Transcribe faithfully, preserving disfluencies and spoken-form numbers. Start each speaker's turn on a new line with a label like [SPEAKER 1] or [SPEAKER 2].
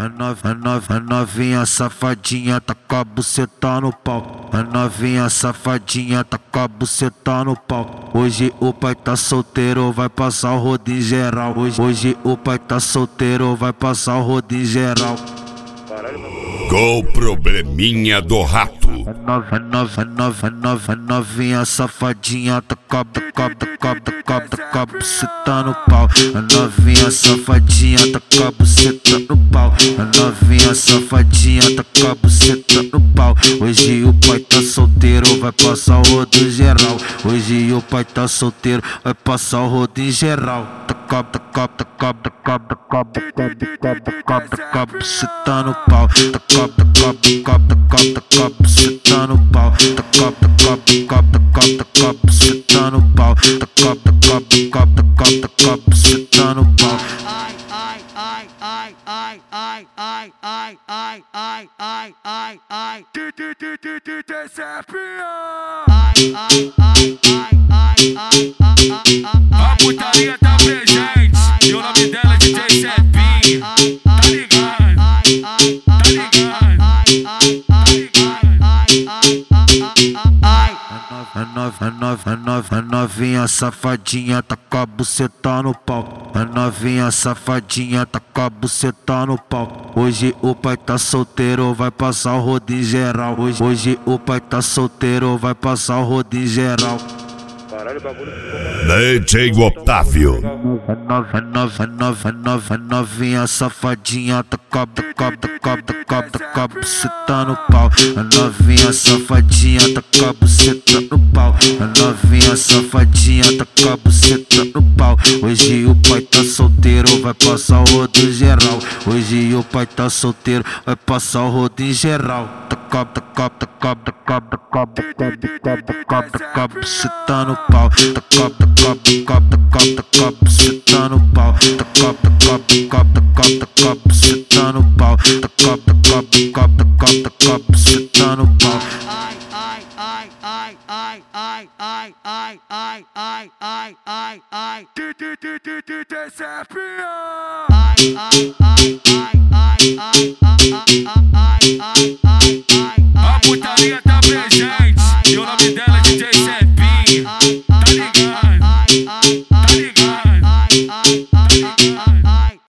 [SPEAKER 1] A nove, a nove, a novinha safadinha tá com a buceta no pau. A novinha safadinha tá com a buceta no pau. Hoje o pai tá solteiro, vai passar o rodo em geral. Hoje, hoje o pai tá solteiro, vai passar o rodo em geral.
[SPEAKER 2] Com o probleminha do rato.
[SPEAKER 1] A nova, a nova, a nova, a nova, a novinha safadinha tá com a, tá com a, tá com a, tá com a, tá com a buceta no pau. A novinha safadinha tá com a buceta no pau. A novinha safadinha tá com a buceta no pau. Hoje o pai tá solteiro, vai passar o rodo em geral. Hoje o pai tá solteiro, vai passar o rodo em geral. Tá com a, tá com a, tá com a, tá com a, tá com a, tá com a, tá com a, tá com a, tá com a buceta no pau. Tá com a, tá com a, tá com a, tá com a, tá com a buceta no pau. Tá com a, tá com a, tá com a, tá com a, tá com a buceta no pau. Tá com a, tá com a, tá com a, tá com a, tá com a buceta no pau.
[SPEAKER 3] Ai, ai, ai, ai, ai, ai, ai, ai, ai, ai, ai, ai, ai. Ai, ai, ai, ai, ai, ai, ai,
[SPEAKER 4] a putaria tá presente e o nome dela é D J Cepinho. Tá ligado? Tá ligado?
[SPEAKER 1] A nova, a nova, a nova, a novinha safadinha tá com a buceta no pau. A novinha safadinha tá com a buceta no pau. Hoje o pai tá solteiro, vai passar o rodo em geral. Hoje, hoje o pai tá solteiro, vai passar o rodo em geral.
[SPEAKER 2] D J Otávio.
[SPEAKER 1] A nova, a nova, a nova, a nova, a novinha safadinha tá com a, tá com a, tá com a, tá com a, tá com a buceta no pau. A novinha safadinha tá com a buceta no pau. A novinha safadinha tá com a buceta no pau. Hoje o pai tá solteiro, vai passar o rodo em geral. Hoje o pai tá solteiro, vai passar o rodo em geral. Tá com a, tá com a, tá com a, tá com a, tá com a, tá com a, tá com a, tá com a, tá com a buceta no pau. Tá com a, tá com a, tá com a, tá com a, tá com a buceta no pau. Tá com a, tá com a, tá com a, tá com a, tá com a buceta no pau. Tá com a, tá com a, tá com a, tá com a, tá com a buceta no pau.
[SPEAKER 3] ai, ai, ai, ai, ai, ai, ai, ai, ai, ai, ai, ai, ai. Ai, ai, ai, ai, ai, ai, ai, ai, ai, ai.